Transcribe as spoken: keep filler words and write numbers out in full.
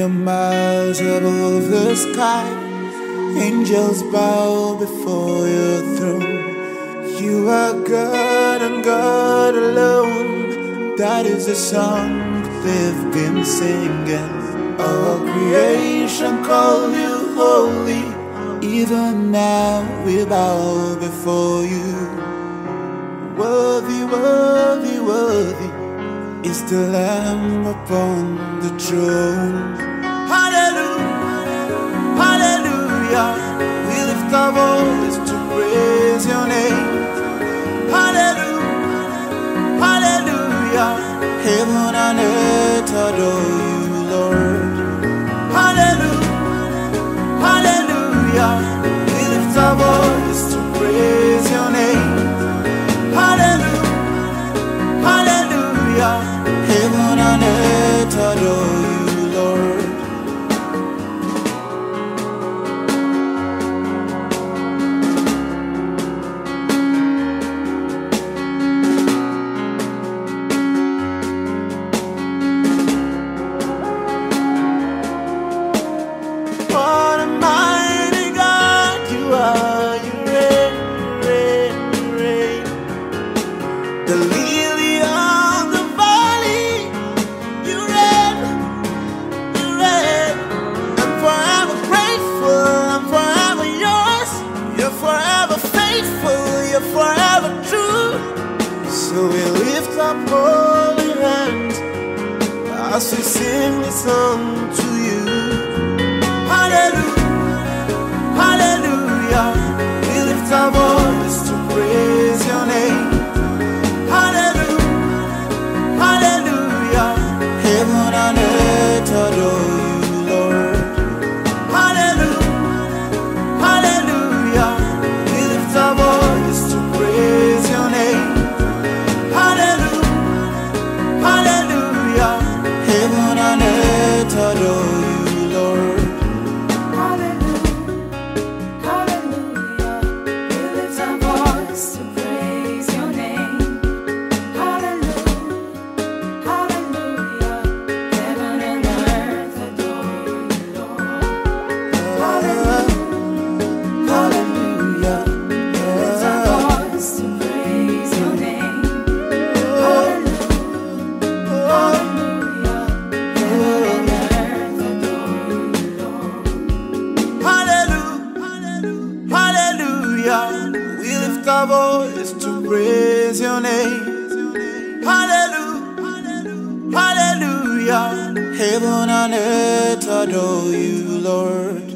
million miles above the sky, angels bow before your throne. You are God and God alone. That is the song they've been singing. Our creation call you holy. Even now we bow before you. Worthy, worthy, worthy is the Lamb upon the throne. Hallelujah, hallelujah. We lift our voice to praise your name. Hallelujah, hallelujah. Heaven and earth adore you, Lord. Hallelujah, hallelujah. We lift our voice to praise your name. Hallelujah, hallelujah. Heaven and earth adore you, Lord. What a mighty God you are. You reign, you reign, you reign. The lily of the valley, you reign, you reign. I'm forever grateful, I'm forever yours. You're forever faithful, you're forever true. So we lift up holy hands as we sing this song to you. Hallelujah, hallelujah. We lift our voice to praise your name. Hallelujah, hallelujah. Heaven and earth adore you, Lord. Hallelujah, hallelujah. We lift our voice to praise your name. Hallelujah, hallelujah. Heaven and earth adore you, Lord. We lift our voice to praise your name. Hallelujah, hallelujah. Heaven and earth adore you, Lord.